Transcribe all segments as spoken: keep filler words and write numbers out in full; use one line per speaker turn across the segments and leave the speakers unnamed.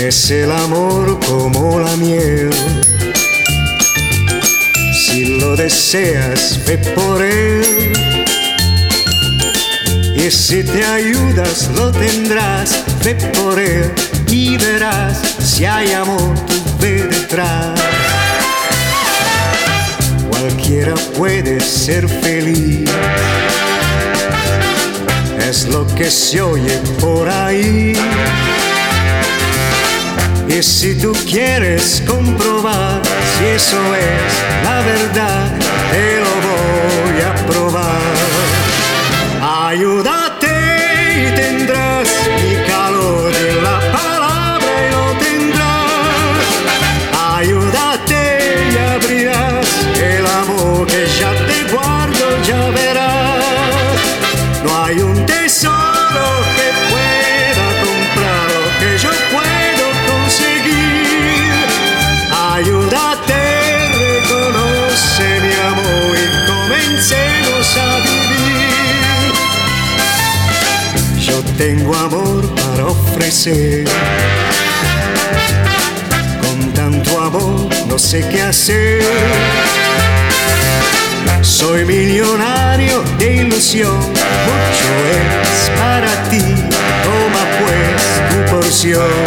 Es el amor como la miel. Si lo deseas, ve por él. Y si te ayudas, lo tendrás. Ve por él y verás. Si hay amor, tú ve detrás. Cualquiera puede ser feliz, es lo que se oye por ahí. Y si tú quieres comprobar si eso es la verdad, te lo voy a probar. Ayúdate y tendrás mi calor de la palabra y lo tendrás. Ayúdate y abrirás el amor que ya te guardo, ya verás. No hay un tesoro que pueda comprar lo que yo puedo conseguir. Ayúdate, reconoce mi amor y comencemos a vivir. Yo tengo amor para ofrecer, con tanto amor no sé qué hacer. Soy millonario de ilusión, mucho es para ti, toma pues tu porción.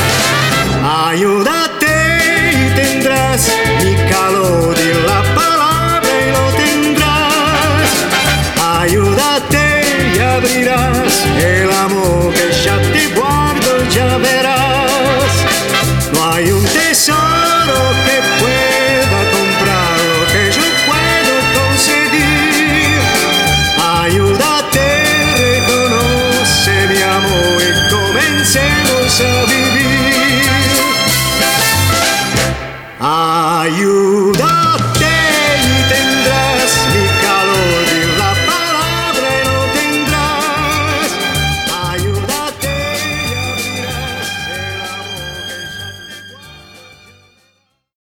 Ayúdate y tendrás mi calor y la palabra y lo tendrás. Ayúdate y abrirás el amor que ya te guardo, ya verás. No hay un tesoro que pueda comprar lo que yo puedo conseguir. Ayúdate, reconoce mi amor y comencemos a vivir. Ayuda.